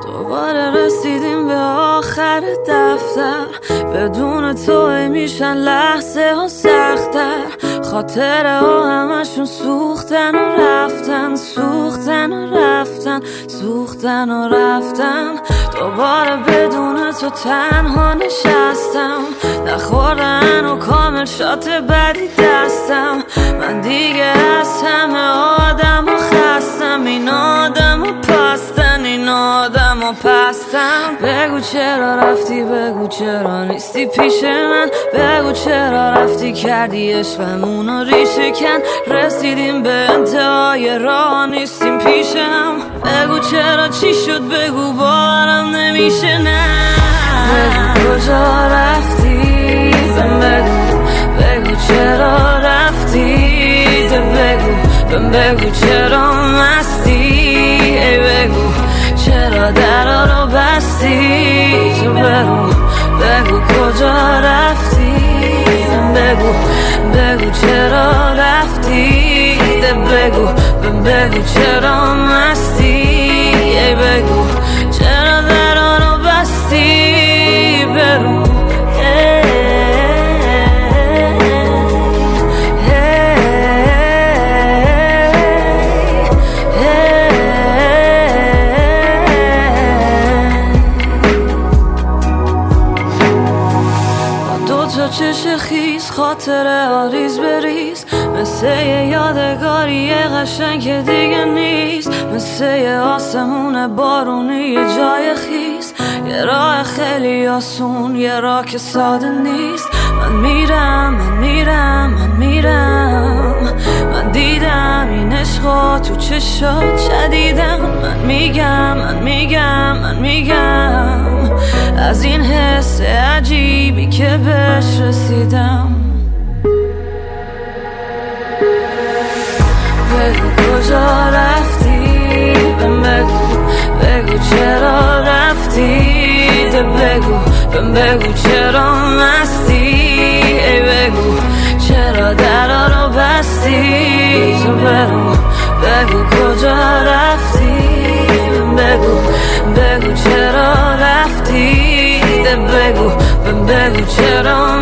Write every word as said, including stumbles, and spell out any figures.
دوباره رسیدیم به آخر دفتر، بدون تو میشن لحظه ها سختر. خاطره ها همشون سوختن و رفتن، سوختن و رفتن، سوختن و رفتن. دوباره بدون تو تنها نشستم، نخوردن و کامل شات بدی دستم. من دیگه از همه آدم و خستم، این آدم و پستن، این آدم و پستم. بگو چرا رفتی، بگو چرا نیستی پیش من، بگو چرا رفتی کردی عشقمونو ریشه کن. رسیدیم به انتهای راه نیستیم پیشم، بگو چرا چی شد، بگو باورم نمیشه. نه بگو کجا رفتی، بهم بگو، بگو چرا رفتی. ده بگو، بهم بگو چرا مستی. ای بگو چرا درا رو بستی. تو برو بگو کجا رفتی، بهم بگو، بگو چرا رفتی. ده بگو، بهم بگو چرا مستی. ای بگو چرا درا رو بستی. برو چش خیز، خاطره ها ریز بریز، مثل یه یادگاری قشنگ که دیگه نیست. مثل یه آسمون بارونی یه جای خیز، یه راه خیلی آسون، یه راه که ساده نیست. من میرم، من میرم، من میرم. من دیدم این عشقا تو چشات شدیدم. من میگم، من میگم، من میگم از این حس عجیبی که بهش رسیدم. بگو کجا رفتی، بهم بگو، بگو چرا رفتی. ده بگو، بهم بگو چرا مستی. ای بگو چرا درا رو بستی. تو برو بگو کجا رفتی، بهم بگو، بگو چرا رفتی. ده بگو، بهم بگو چرا